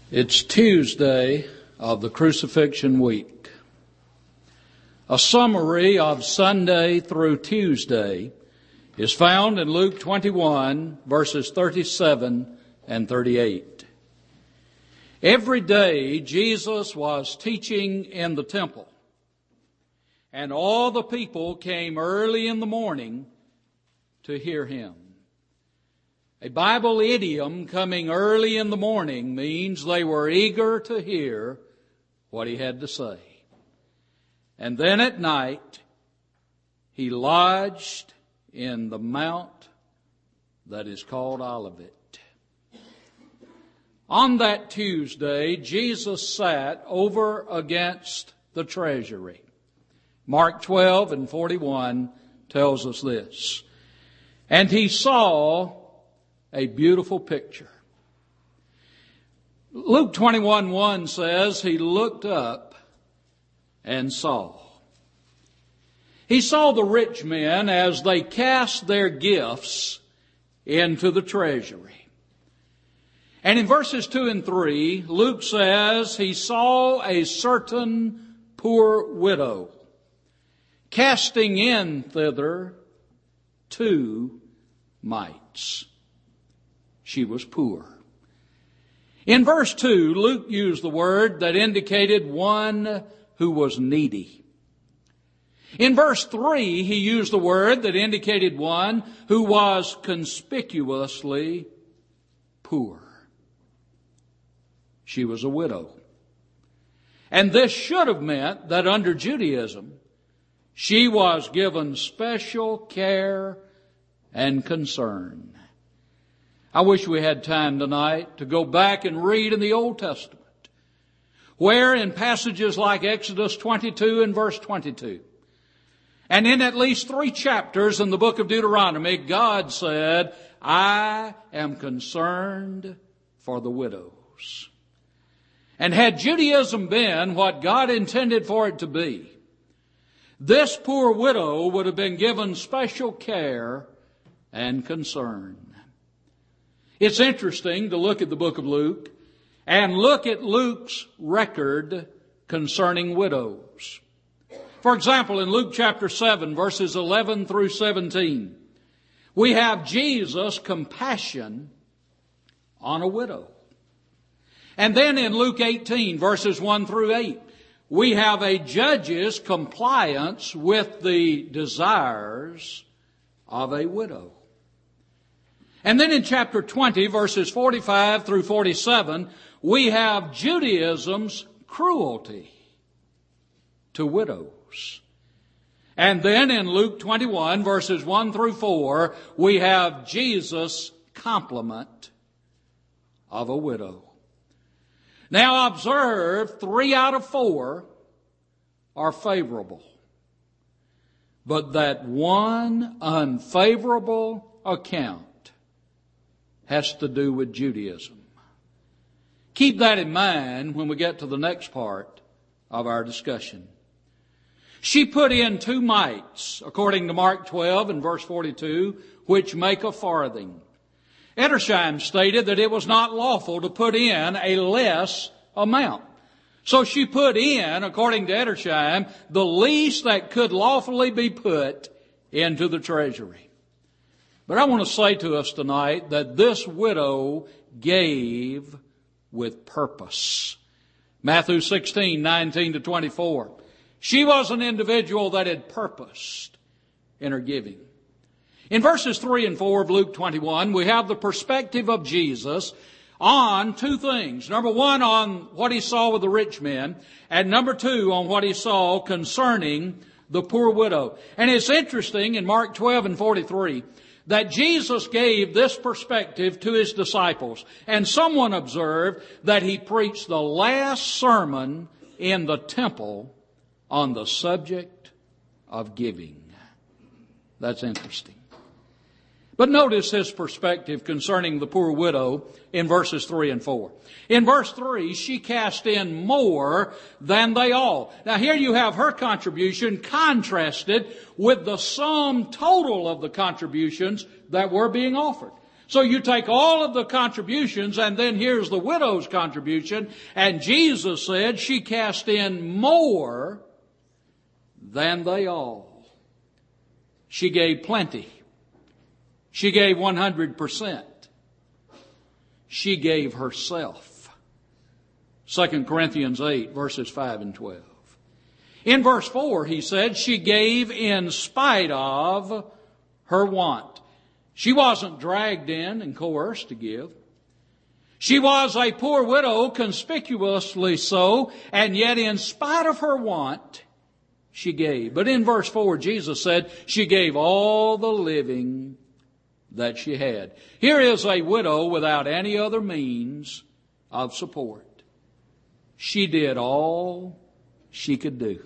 It's Tuesday of the Crucifixion Week. A summary of Sunday through Tuesday is found in Luke 21, verses 37 and 38. Every day Jesus was teaching in the temple, and all the people came early in the morning to hear him. A Bible idiom, coming early in the morning, means they were eager to hear what he had to say. And then at night, he lodged in the mount that is called Olivet. On that Tuesday, Jesus sat over against the treasury. Mark 12 and 41 tells us this. And he saw a beautiful picture. Luke 21:1 says, he looked up and saw. He saw the rich men as they cast their gifts into the treasury. And in verses 2 and 3, Luke says he saw a certain poor widow casting in thither 2 mites. She was poor. In verse 2, Luke used the word that indicated one who was needy. In verse 3, he used the word that indicated one who was conspicuously poor. She was a widow. And this should have meant that under Judaism, she was given special care and concern. I wish we had time tonight to go back and read in the Old Testament, where in passages like Exodus 22 and verse 22, and in at least 3 chapters in the book of Deuteronomy, God said, I am concerned for the widows. And had Judaism been what God intended for it to be, this poor widow would have been given special care and concern. It's interesting to look at the book of Luke and look at Luke's record concerning widows. For example, in Luke chapter 7, verses 11 through 17, we have Jesus' compassion on a widow. And then in Luke 18, verses 1 through 8, we have a judge's compliance with the desires of a widow. And then in chapter 20, verses 45 through 47, we have Judaism's cruelty to widows. And then in Luke 21, verses 1 through 4, we have Jesus' compliment of a widow. Now observe, 3 out of 4 are favorable. But that one unfavorable account has to do with Judaism. Keep that in mind when we get to the next part of our discussion. She put in 2 mites, according to Mark 12 and verse 42, which make a farthing. Edersheim stated that it was not lawful to put in a less amount. So she put in, according to Edersheim, the least that could lawfully be put into the treasury. But I want to say to us tonight that this widow gave with purpose. Matthew 16, 19 to 24. She was an individual that had purposed in her giving. In verses 3 and 4 of Luke 21, we have the perspective of Jesus on 2 things. Number 1, on what he saw with the rich men, and number 2, on what he saw concerning the poor widow. And it's interesting in Mark 12 and 43 that Jesus gave this perspective to his disciples. And someone observed that he preached the last sermon in the temple on the subject of giving. That's interesting. But notice his perspective concerning the poor widow in verses 3 and 4. In verse 3, she cast in more than they all. Now here you have her contribution contrasted with the sum total of the contributions that were being offered. So you take all of the contributions, and then here's the widow's contribution, and Jesus said she cast in more than they all. She gave plenty. She gave 100%. She gave herself. 2 Corinthians 8, verses 5 and 12. In verse 4, he said, she gave in spite of her want. She wasn't dragged in and coerced to give. She was a poor widow, conspicuously so, and yet in spite of her want, she gave. But in verse 4, Jesus said she gave all the living that she had. Here is a widow without any other means of support. She did all she could do.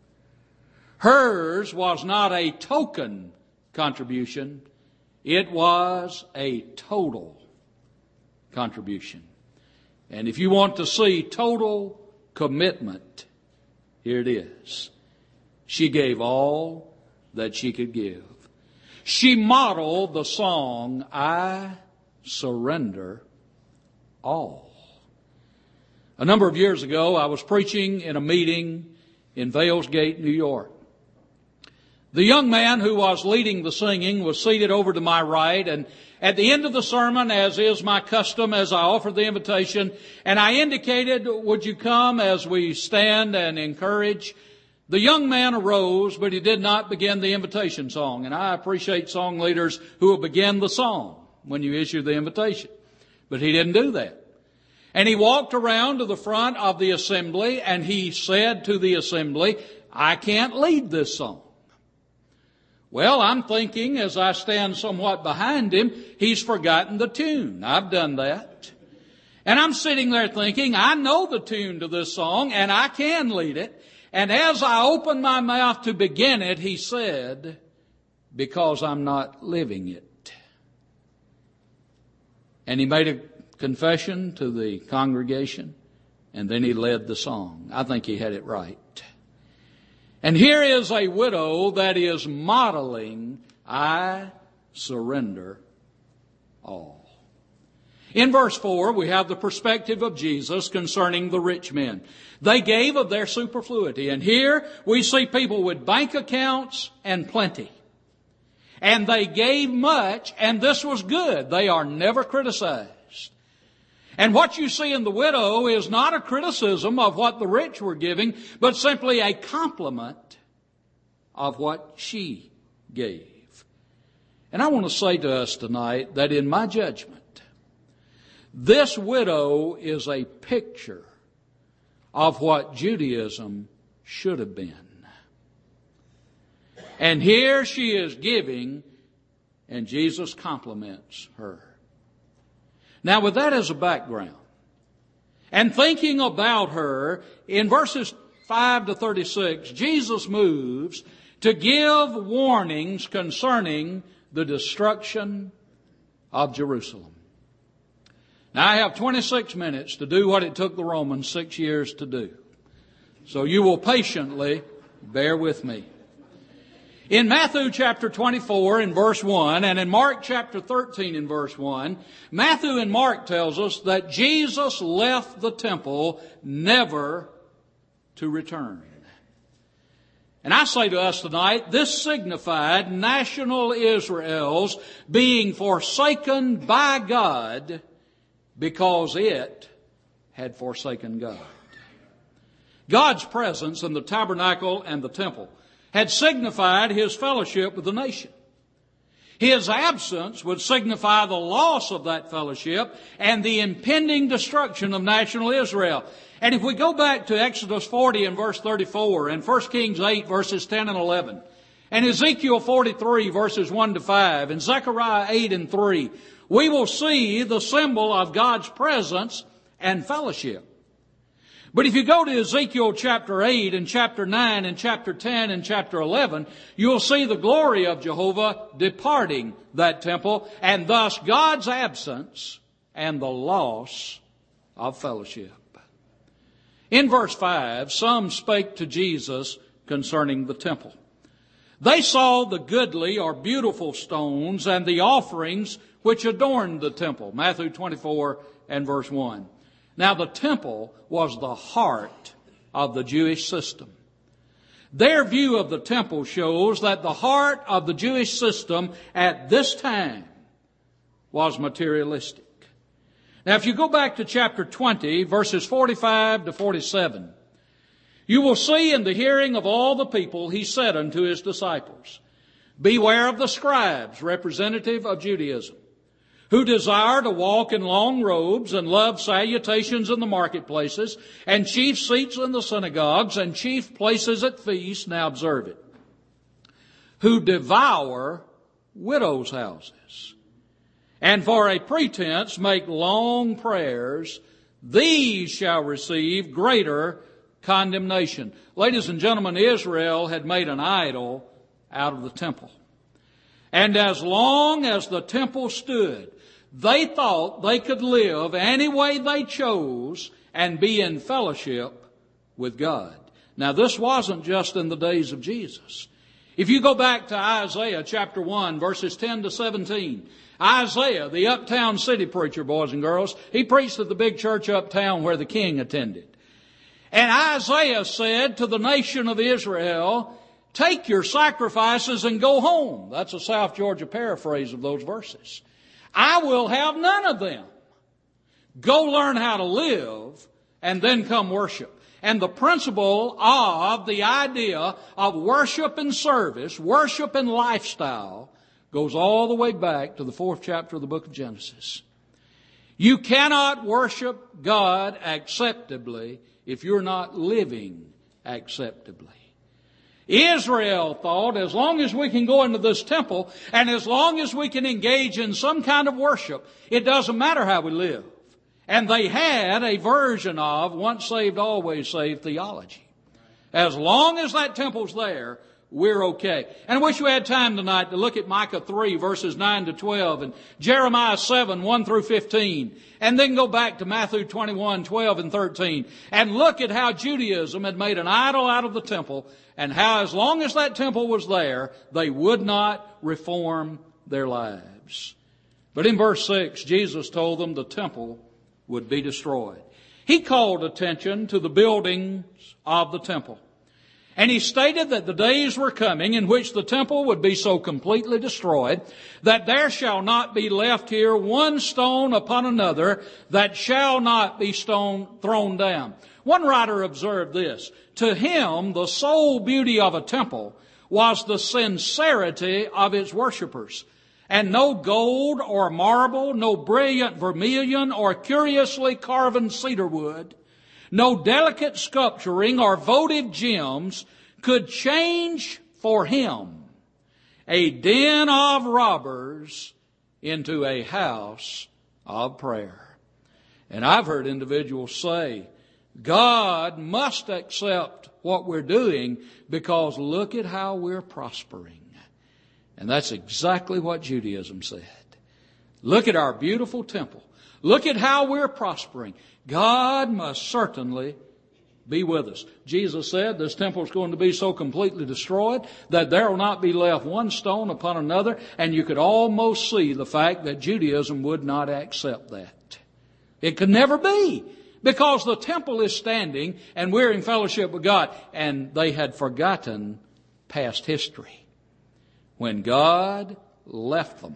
Hers was not a token contribution. It was a total contribution. And if you want to see total commitment, here it is. She gave all that she could give. She modeled the song, I Surrender All. A number of years ago, I was preaching in a meeting in Vales Gate, New York. The young man who was leading the singing was seated over to my right, and at the end of the sermon, as is my custom, as I offered the invitation, and I indicated, would you come as we stand and encourage? The young man arose, but he did not begin the invitation song. And I appreciate song leaders who will begin the song when you issue the invitation. But he didn't do that. And he walked around to the front of the assembly, and he said to the assembly, I can't lead this song. Well, I'm thinking as I stand somewhat behind him, he's forgotten the tune. I've done that. And I'm sitting there thinking, I know the tune to this song and I can lead it. And as I opened my mouth to begin it, he said, because I'm not living it. And he made a confession to the congregation, and then he led the song. I think he had it right. And here is a widow that is modeling, I surrender all. In verse 4, we have the perspective of Jesus concerning the rich men. They gave of their superfluity. And here we see people with bank accounts and plenty. And they gave much, and this was good. They are never criticized. And what you see in the widow is not a criticism of what the rich were giving, but simply a compliment of what she gave. And I want to say to us tonight that in my judgment, this widow is a picture of what Judaism should have been. And here she is giving, and Jesus compliments her. Now, with that as a background, and thinking about her, in verses 5 to 36, Jesus moves to give warnings concerning the destruction of Jerusalem. Now, I have 26 minutes to do what it took the Romans 6 years to do. So you will patiently bear with me. In Matthew chapter 24 in verse 1 and in Mark chapter 13 in verse 1, Matthew and Mark tells us that Jesus left the temple never to return. And I say to us tonight, this signified national Israel's being forsaken by God because it had forsaken God. God's presence in the tabernacle and the temple had signified His fellowship with the nation. His absence would signify the loss of that fellowship and the impending destruction of national Israel. And if we go back to Exodus 40 and verse 34 and 1 Kings 8 verses 10 and 11 and Ezekiel 43 verses 1 to 5 and Zechariah 8 and 3, we will see the symbol of God's presence and fellowship. But if you go to Ezekiel chapter 8 and chapter 9 and chapter 10 and chapter 11, you'll see the glory of Jehovah departing that temple, and thus God's absence and the loss of fellowship. In verse 5, some spake to Jesus concerning the temple. They saw the goodly or beautiful stones and the offerings which adorned the temple. Matthew 24 and verse 1. Now the temple was the heart of the Jewish system. Their view of the temple shows that the heart of the Jewish system at this time was materialistic. Now if you go back to chapter 20, verses 45 to 47, you will see in the hearing of all the people, he said unto his disciples, beware of the scribes, representative of Judaism, who desire to walk in long robes and love salutations in the marketplaces and chief seats in the synagogues and chief places at feasts, now observe it, who devour widows' houses, and for a pretense make long prayers. These shall receive greater condemnation. Ladies and gentlemen, Israel had made an idol out of the temple. And as long as the temple stood, they thought they could live any way they chose and be in fellowship with God. Now this wasn't just in the days of Jesus. If you go back to Isaiah chapter 1 verses 10 to 17, Isaiah, the uptown city preacher, boys and girls, he preached at the big church uptown where the king attended. And Isaiah said to the nation of Israel, take your sacrifices and go home. That's a South Georgia paraphrase of those verses. I will have none of them. Go learn how to live and then come worship. And the principle of the idea of worship and service, worship and lifestyle, goes all the way back to the 4th chapter of the book of Genesis. You cannot worship God acceptably if you're not living acceptably. Israel thought, as long as we can go into this temple and as long as we can engage in some kind of worship, it doesn't matter how we live. And they had a version of once saved, always saved theology. As long as that temple's there, we're okay. And I wish we had time tonight to look at Micah 3 verses 9 to 12 and Jeremiah 7 1 through 15 and then go back to Matthew 21 12 and 13 and look at how Judaism had made an idol out of the temple and how as long as that temple was there, they would not reform their lives. But in verse 6, Jesus told them the temple would be destroyed. He called attention to the buildings of the temple. And he stated that the days were coming in which the temple would be so completely destroyed that there shall not be left here one stone upon another that shall not be thrown down. One writer observed this. To him, the sole beauty of a temple was the sincerity of its worshipers. And no gold or marble, no brilliant vermilion or curiously carven cedar wood, no delicate sculpturing or votive gems could change for him a den of robbers into a house of prayer. And I've heard individuals say, God must accept what we're doing because look at how we're prospering. And that's exactly what Judaism said. Look at our beautiful temple. Look at how we're prospering. God must certainly be with us. Jesus said this temple is going to be so completely destroyed that there will not be left one stone upon another, and you could almost see the fact that Judaism would not accept that. It could never be, because the temple is standing and we're in fellowship with God, and they had forgotten past history. When God left them,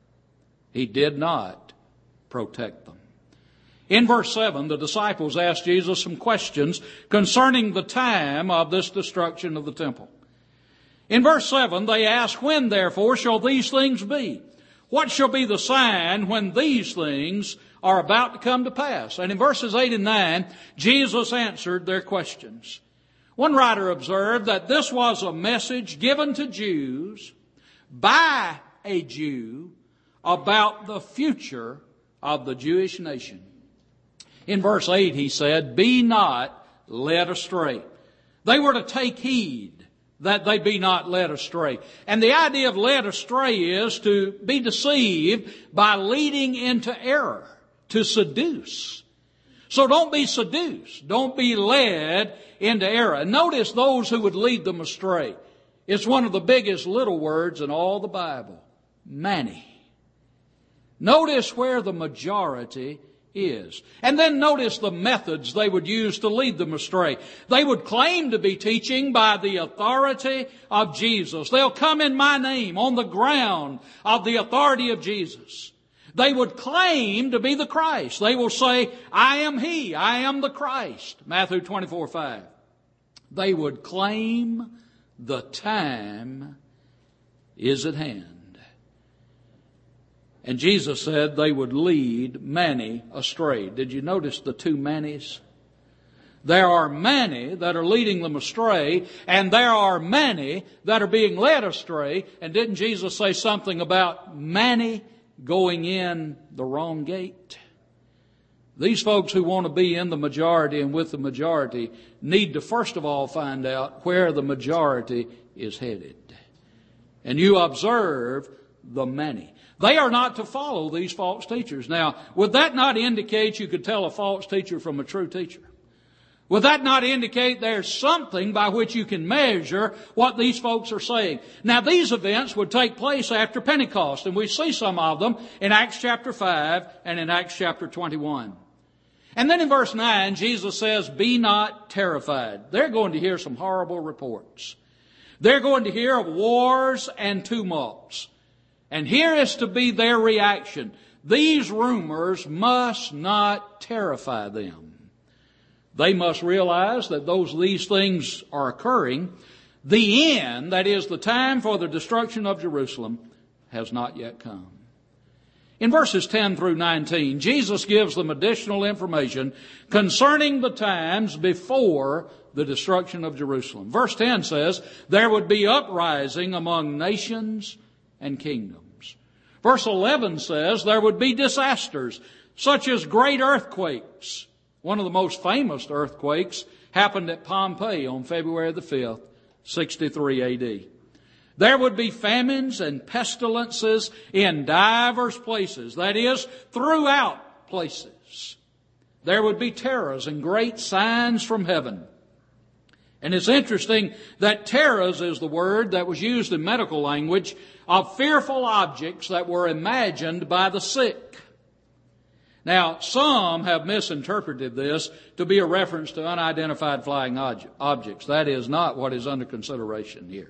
He did not protect them. In verse 7, the disciples asked Jesus some questions concerning the time of this destruction of the temple. In verse 7, they asked, when therefore shall these things be? What shall be the sign when these things are about to come to pass? And in verses 8 and 9, Jesus answered their questions. One writer observed that this was a message given to Jews by a Jew about the future of the Jewish nation. In verse 8 he said, be not led astray. They were to take heed that they be not led astray. And the idea of led astray is to be deceived by leading into error, to seduce. So don't be seduced. Don't be led into error. And notice those who would lead them astray. It's one of the biggest little words in all the Bible. Many. Notice where the majority is. And then notice the methods they would use to lead them astray. They would claim to be teaching by the authority of Jesus. They'll come in my name on the ground of the authority of Jesus. They would claim to be the Christ. They will say, I am He, I am the Christ. Matthew 24:5. They would claim the time is at hand. And Jesus said they would lead many astray. Did you notice the two manys? There are many that are leading them astray, and there are many that are being led astray. And didn't Jesus say something about many going in the wrong gate? These folks who want to be in the majority and with the majority need to first of all find out where the majority is headed. And you observe the many. They are not to follow these false teachers. Now, would that not indicate you could tell a false teacher from a true teacher? Would that not indicate there's something by which you can measure what these folks are saying? Now, these events would take place after Pentecost, and we see some of them in Acts chapter 5 and in Acts chapter 21. And then in verse 9, Jesus says, be not terrified. They're going to hear some horrible reports. They're going to hear of wars and tumults. And here is to be their reaction. These rumors must not terrify them. They must realize that these things are occurring. The end, that is the time for the destruction of Jerusalem, has not yet come. In verses 10 through 19, Jesus gives them additional information concerning the times before the destruction of Jerusalem. Verse 10 says, there would be uprising among nations and kingdoms. Verse 11 says there would be disasters, such as great earthquakes. One of the most famous earthquakes happened at Pompeii on February the 5th, 63 A.D. There would be famines and pestilences in divers places, that is, throughout places. There would be terrors and great signs from heaven. And it's interesting that terrors is the word that was used in medical language of fearful objects that were imagined by the sick. Now, some have misinterpreted this to be a reference to unidentified flying objects. That is not what is under consideration here.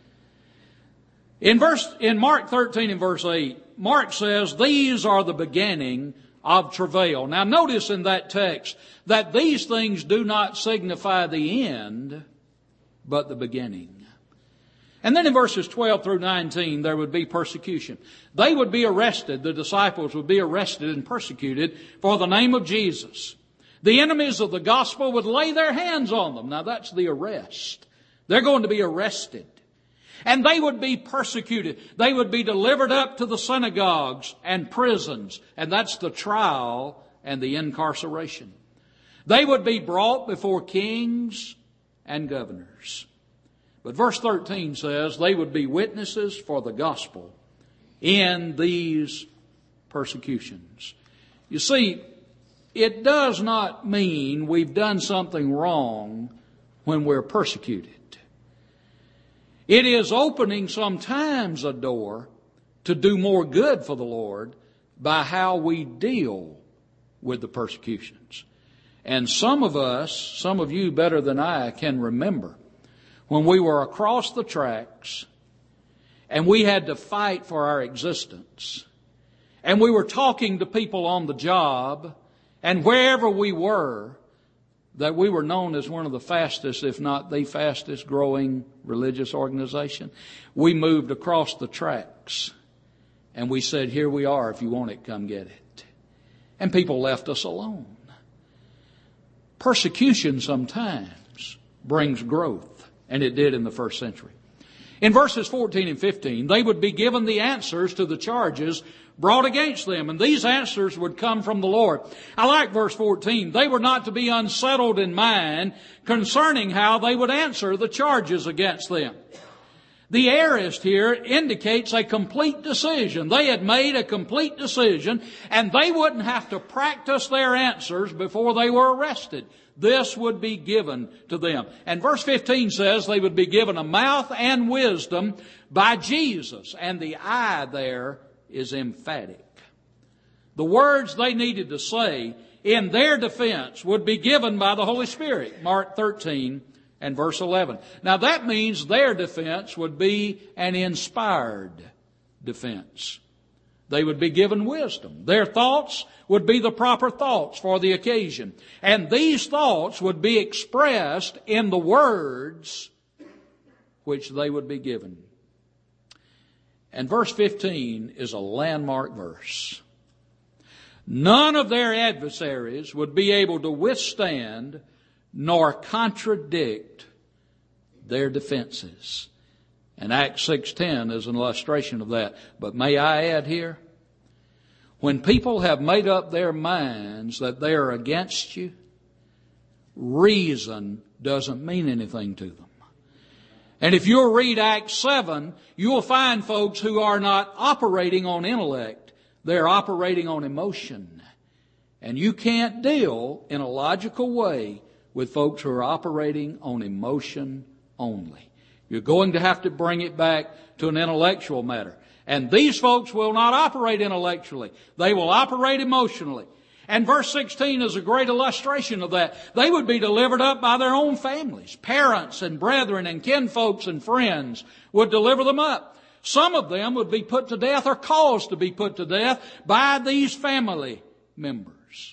In Mark 13 and verse 8, Mark says, these are the beginning of travail. Now notice in that text that these things do not signify the end, but the beginning. And then in verses 12 through 19, there would be persecution. They would be arrested, the disciples would be arrested and persecuted for the name of Jesus. The enemies of the gospel would lay their hands on them. Now that's the arrest. They're going to be arrested. And they would be persecuted. They would be delivered up to the synagogues and prisons. And that's the trial and the incarceration. They would be brought before kings and governors. But verse 13 says they would be witnesses for the gospel in these persecutions. You see, it does not mean we've done something wrong when we're persecuted. It is opening sometimes a door to do more good for the Lord by how we deal with the persecutions. And some of us, some of you better than I, can remember when we were across the tracks and we had to fight for our existence. And we were talking to people on the job and wherever we were, that we were known as one of the fastest, if not the fastest growing religious organization. We moved across the tracks and we said, here we are. If you want it, come get it. And people left us alone. Persecution sometimes brings growth, and it did in the first century. In verses 14 and 15, they would be given the answers to the charges brought against them, and these answers would come from the Lord. I like verse 14. They were not to be unsettled in mind concerning how they would answer the charges against them. The aorist here indicates a complete decision. They had made a complete decision, and they wouldn't have to practice their answers before they were arrested. This would be given to them. And verse 15 says they would be given a mouth and wisdom by Jesus. And the I there is emphatic. The words they needed to say in their defense would be given by the Holy Spirit. Mark 13 and verse 11. Now that means their defense would be an inspired defense. They would be given wisdom. Their thoughts would be the proper thoughts for the occasion. And these thoughts would be expressed in the words which they would be given. And verse 15 is a landmark verse. None of their adversaries would be able to withstand nor contradict their defenses. And Acts 6:10 is an illustration of that. But may I add here, when people have made up their minds that they are against you, reason doesn't mean anything to them. And if you'll read Acts 7, you'll find folks who are not operating on intellect. They're operating on emotion. And you can't deal in a logical way with folks who are operating on emotion only. You're going to have to bring it back to an intellectual matter. And these folks will not operate intellectually. They will operate emotionally. And verse 16 is a great illustration of that. They would be delivered up by their own families. Parents and brethren and kinfolks and friends would deliver them up. Some of them would be put to death or caused to be put to death by these family members.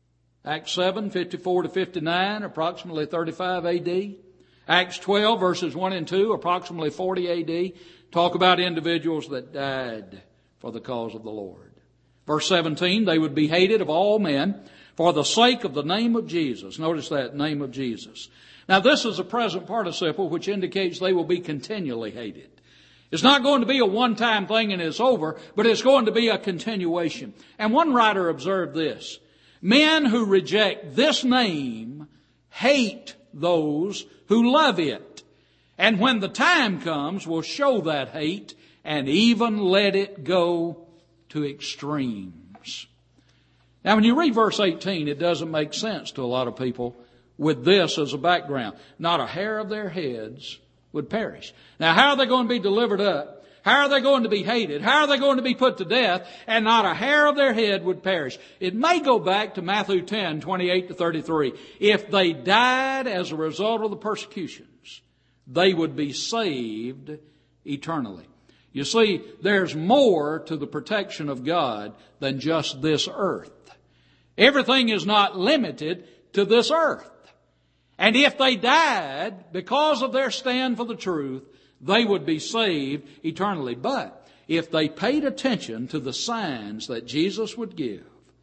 Acts 7, 54 to 59, approximately 35 AD. Acts 12, verses 1 and 2, approximately 40 AD, talk about individuals that died for the cause of the Lord. Verse 17, they would be hated of all men for the sake of the name of Jesus. Notice that, name of Jesus. Now this is a present participle which indicates they will be continually hated. It's not going to be a one-time thing and it's over, but it's going to be a continuation. And one writer observed this. Men who reject this name hate those who love it. And when the time comes, will show that hate and even let it go to extremes. Now when you read verse 18, it doesn't make sense to a lot of people with this as a background. Not a hair of their heads would perish. Now how are they going to be delivered up? How are they going to be hated? How are they going to be put to death? And not a hair of their head would perish. It may go back to Matthew 10, 28 to 33. If they died as a result of the persecutions, they would be saved eternally. You see, there's more to the protection of God than just this earth. Everything is not limited to this earth. And if they died because of their stand for the truth, they would be saved eternally. But if they paid attention to the signs that Jesus would give,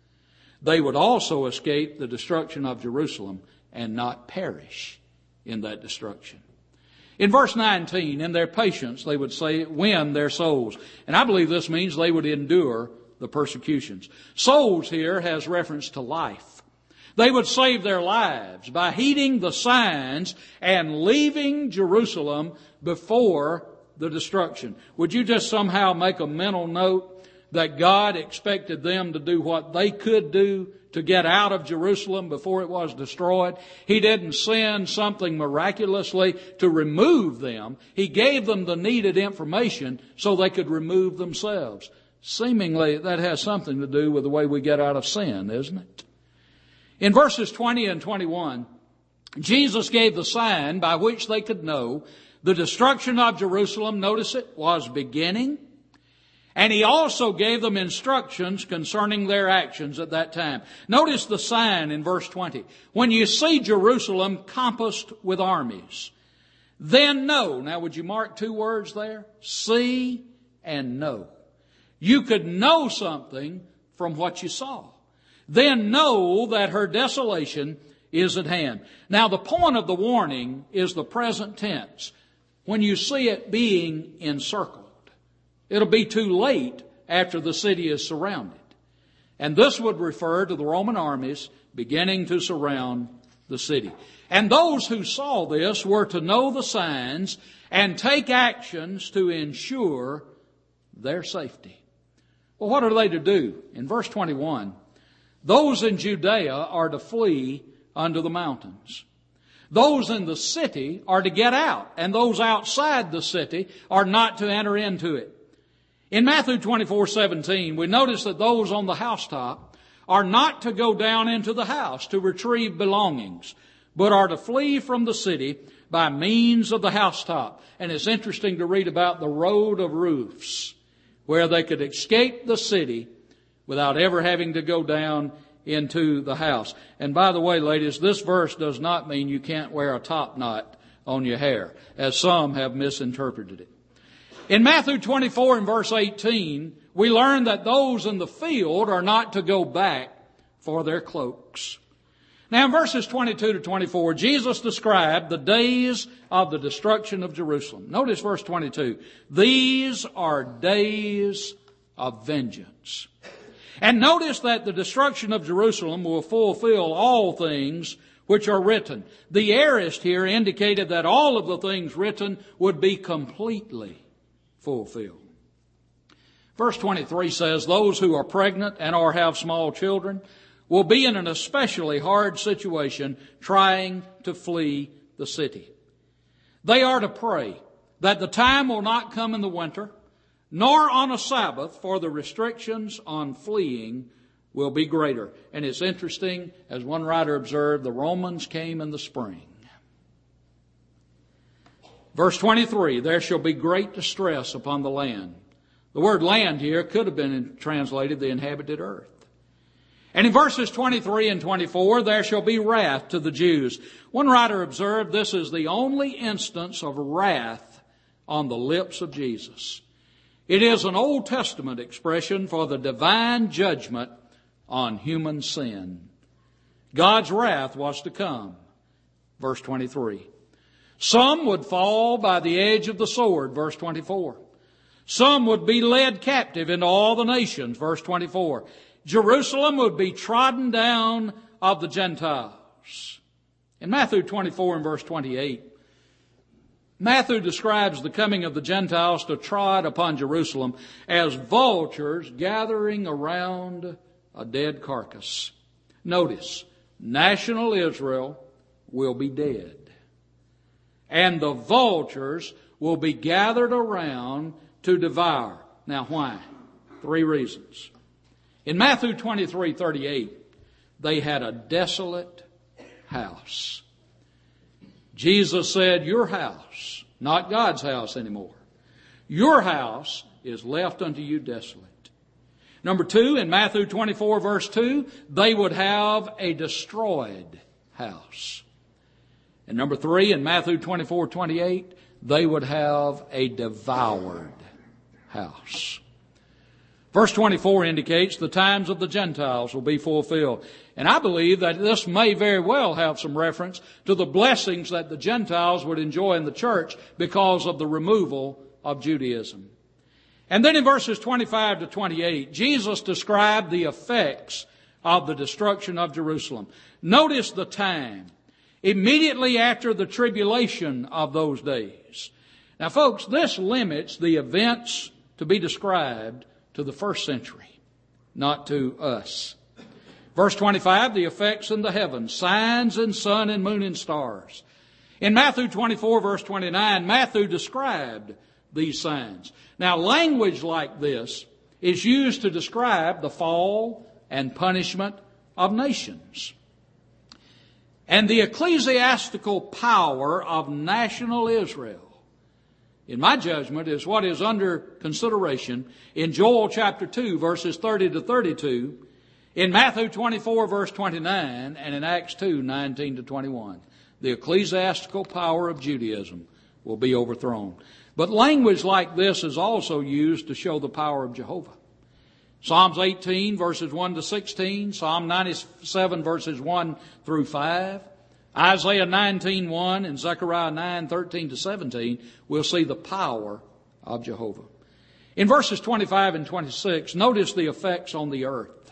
they would also escape the destruction of Jerusalem and not perish in that destruction. In verse 19, in their patience, they would say, win their souls. And I believe this means they would endure the persecutions. Souls here has reference to life. They would save their lives by heeding the signs and leaving Jerusalem before the destruction. Would you just somehow make a mental note that God expected them to do what they could do to get out of Jerusalem before it was destroyed? He didn't send something miraculously to remove them. He gave them the needed information so they could remove themselves. Seemingly that has something to do with the way we get out of sin, isn't it? In verses 20 and 21, Jesus gave the sign by which they could know the destruction of Jerusalem, notice it, was beginning. And he also gave them instructions concerning their actions at that time. Notice the sign in verse 20. When you see Jerusalem compassed with armies, then know. Now would you mark two words there? See and know. You could know something from what you saw. Then know that her desolation is at hand. Now the point of the warning is the present tense. When you see it being encircled, it'll be too late after the city is surrounded. And this would refer to the Roman armies beginning to surround the city. And those who saw this were to know the signs and take actions to ensure their safety. Well, what are they to do? In verse 21, those in Judea are to flee unto the mountains. Those in the city are to get out, and those outside the city are not to enter into it. In Matthew 24:17, we notice that those on the housetop are not to go down into the house to retrieve belongings, but are to flee from the city by means of the housetop. And it's interesting to read about the road of roofs, where they could escape the city without ever having to go down into the house. And by the way, ladies, this verse does not mean you can't wear a top knot on your hair, as some have misinterpreted it. In Matthew 24 and verse 18, we learn that those in the field are not to go back for their cloaks. Now in verses 22 to 24, Jesus described the days of the destruction of Jerusalem. Notice verse 22. These are days of vengeance. And notice that the destruction of Jerusalem will fulfill all things which are written. The aorist here indicated that all of the things written would be completely fulfilled. Verse 23 says, those who are pregnant and or have small children will be in an especially hard situation trying to flee the city. They are to pray that the time will not come in the winter, nor on a Sabbath, for the restrictions on fleeing will be greater. And it's interesting, as one writer observed, the Romans came in the spring. Verse 23, there shall be great distress upon the land. The word land here could have been translated the inhabited earth. And in verses 23 and 24, there shall be wrath to the Jews. One writer observed this is the only instance of wrath on the lips of Jesus. It is an Old Testament expression for the divine judgment on human sin. God's wrath was to come. Verse 23. Some would fall by the edge of the sword. Verse 24. Some would be led captive into all the nations. Verse 24. Jerusalem would be trodden down of the Gentiles. In Matthew 24 and verse 28, Matthew describes the coming of the Gentiles to trod upon Jerusalem as vultures gathering around a dead carcass. Notice, national Israel will be dead. And the vultures will be gathered around to devour. Now why? 3 reasons. In Matthew 23:38, they had a desolate house. Jesus said, your house, not God's house anymore, your house is left unto you desolate. Number 2, in Matthew 24 verse 2, they would have a destroyed house. And number 3, in Matthew 24:28, they would have a devoured house. Verse 24 indicates the times of the Gentiles will be fulfilled. And I believe that this may very well have some reference to the blessings that the Gentiles would enjoy in the church because of the removal of Judaism. And then in verses 25 to 28, Jesus described the effects of the destruction of Jerusalem. Notice the time. Immediately after the tribulation of those days. Now folks, this limits the events to be described to the first century, not to us. Verse 25, the effects in the heavens, signs in sun and moon and stars. In Matthew 24 verse 29, Matthew described these signs. Now language like this is used to describe the fall and punishment of nations. And the ecclesiastical power of national Israel, in my judgment, is what is under consideration in Joel chapter 2 verses 30 to 32, in Matthew 24 verse 29, and in Acts 2, 19 to 21. The ecclesiastical power of Judaism will be overthrown. But language like this is also used to show the power of Jehovah. Psalms 18 verses 1 to 16, Psalm 97 verses 1 through 5, Isaiah 19:1 and Zechariah 9:13 to 17, we'll see the power of Jehovah. In verses 25 and 26, notice the effects on the earth.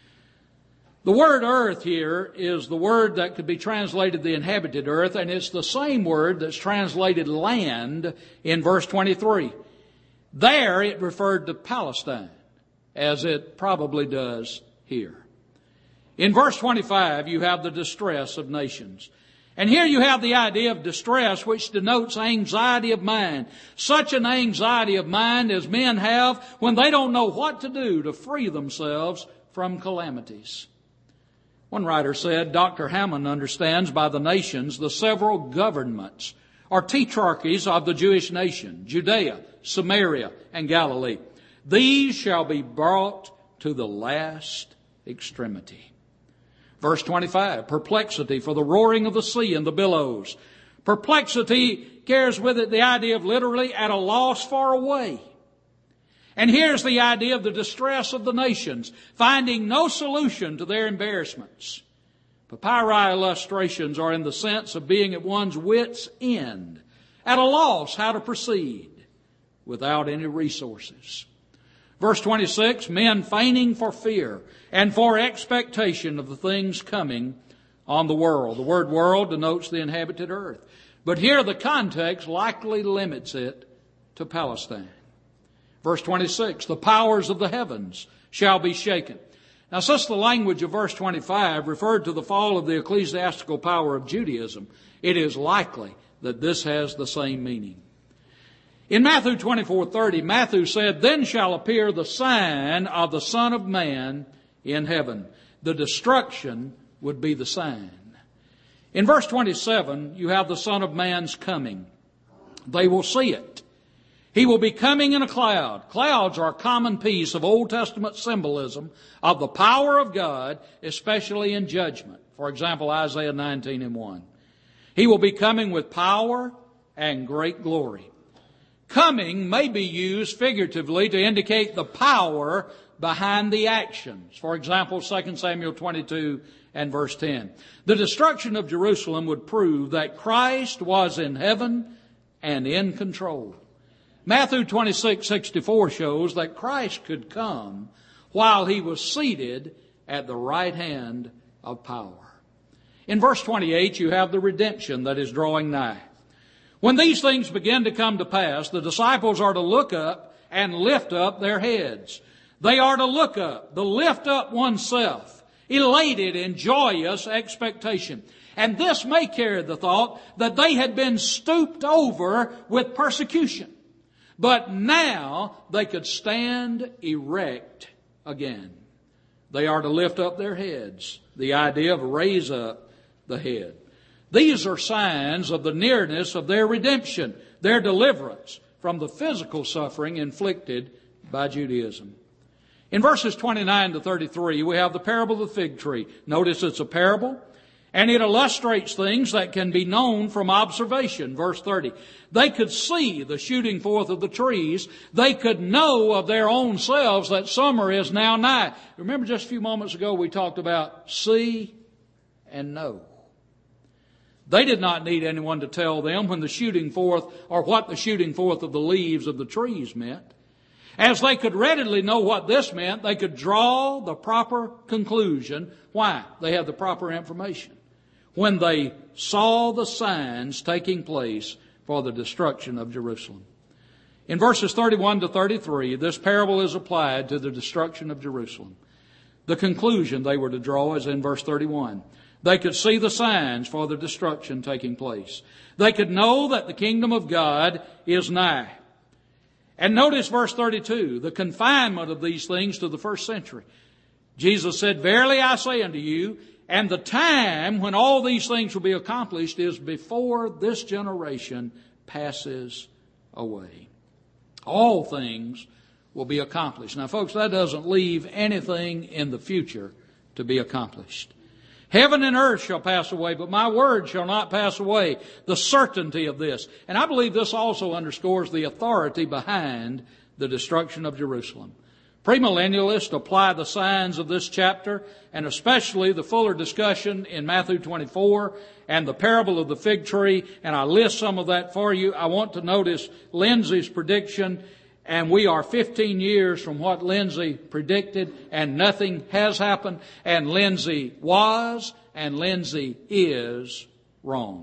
The word earth here is the word that could be translated the inhabited earth, and it's the same word that's translated land in verse 23. There it referred to Palestine, as it probably does here. In verse 25, you have the distress of nations. And here you have the idea of distress, which denotes anxiety of mind. Such an anxiety of mind as men have when they don't know what to do to free themselves from calamities. One writer said, Dr. Hammond understands by the nations the several governments or tetrarchies of the Jewish nation, Judea, Samaria, and Galilee. These shall be brought to the last extremity. Verse 25, perplexity for the roaring of the sea and the billows. Perplexity carries with it the idea of literally at a loss for a way. And here's the idea of the distress of the nations, finding no solution to their embarrassments. Papyri illustrations are in the sense of being at one's wit's end, at a loss how to proceed without any resources. Verse 26, men fainting for fear and for expectation of the things coming on the world. The word world denotes the inhabited earth. But here the context likely limits it to Palestine. Verse 26, the powers of the heavens shall be shaken. Now, since the language of verse 25 referred to the fall of the ecclesiastical power of Judaism, it is likely that this has the same meaning. In Matthew 24:30, Matthew said, then shall appear the sign of the Son of Man in heaven. The destruction would be the sign. In verse 27, you have the Son of Man's coming. They will see it. He will be coming in a cloud. Clouds are a common piece of Old Testament symbolism of the power of God, especially in judgment. For example, Isaiah 19:1. He will be coming with power and great glory. Coming may be used figuratively to indicate the power behind the actions. For example, 2 Samuel 22 and verse 10. The destruction of Jerusalem would prove that Christ was in heaven and in control. Matthew 26:64 shows that Christ could come while he was seated at the right hand of power. In verse 28, you have the redemption that is drawing nigh. When these things begin to come to pass, the disciples are to look up and lift up their heads. They are to look up, to lift up oneself, elated in joyous expectation. And this may carry the thought that they had been stooped over with persecution. But now they could stand erect again. They are to lift up their heads. The idea of raise up the head. These are signs of the nearness of their redemption, their deliverance from the physical suffering inflicted by Judaism. In verses 29 to 33, we have the parable of the fig tree. Notice it's a parable, and it illustrates things that can be known from observation. Verse 30, they could see the shooting forth of the trees. They could know of their own selves that summer is now nigh. Remember just a few moments ago we talked about see and know. They did not need anyone to tell them when the shooting forth or what the shooting forth of the leaves of the trees meant. As they could readily know what this meant, they could draw the proper conclusion. Why? They had the proper information. When they saw the signs taking place for the destruction of Jerusalem. In verses 31 to 33, this parable is applied to the destruction of Jerusalem. The conclusion they were to draw is in verse 31. They could see the signs for the destruction taking place. They could know that the kingdom of God is nigh. And notice verse 32, the confinement of these things to the first century. Jesus said, verily I say unto you, and the time when all these things will be accomplished is before this generation passes away. All things will be accomplished. Now folks, that doesn't leave anything in the future to be accomplished. Heaven and earth shall pass away, but my word shall not pass away. The certainty of this. And I believe this also underscores the authority behind the destruction of Jerusalem. Premillennialists apply the signs of this chapter, and especially the fuller discussion in Matthew 24 and the parable of the fig tree, and I list some of that for you. I want to notice Lindsay's prediction, and we are 15 years from what Lindsay predicted, and nothing has happened, and Lindsay was, and Lindsay is wrong.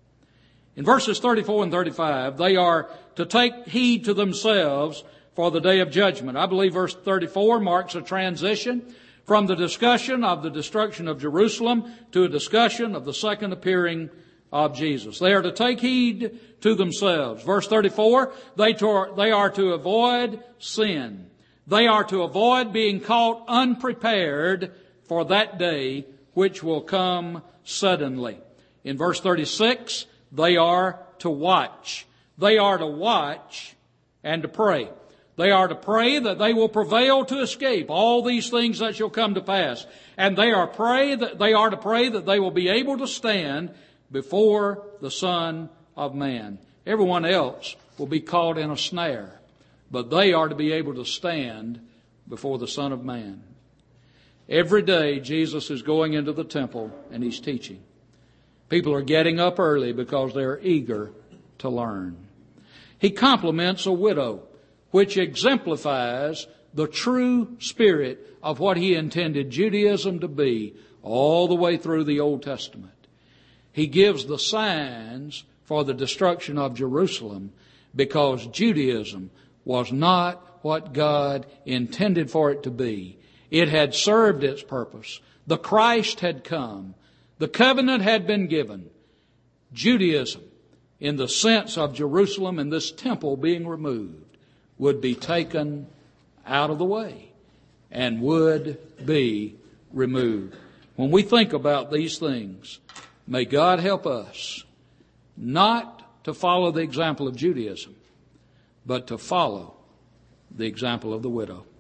In verses 34 and 35, they are to take heed to themselves for the day of judgment. I believe verse 34 marks a transition from the discussion of the destruction of Jerusalem to a discussion of the second appearing of Jesus. They are to take heed to themselves. Verse 34, they are to avoid sin. They are to avoid being caught unprepared for that day which will come suddenly. In verse 36, they are to watch. They are to watch and to pray. They are to pray that they will prevail to escape all these things that shall come to pass. And they are to pray that they will be able to stand before the Son of Man. Everyone else will be caught in a snare, but they are to be able to stand before the Son of Man. Every day Jesus is going into the temple and He's teaching. People are getting up early because they're eager to learn. He compliments a widow, which exemplifies the true spirit of what He intended Judaism to be all the way through the Old Testament. He gives the signs for the destruction of Jerusalem because Judaism was not what God intended for it to be. It had served its purpose. The Christ had come. The covenant had been given. Judaism, in the sense of Jerusalem and this temple being removed, would be taken out of the way and would be removed. When we think about these things, may God help us not to follow the example of Judaism, but to follow the example of the widow.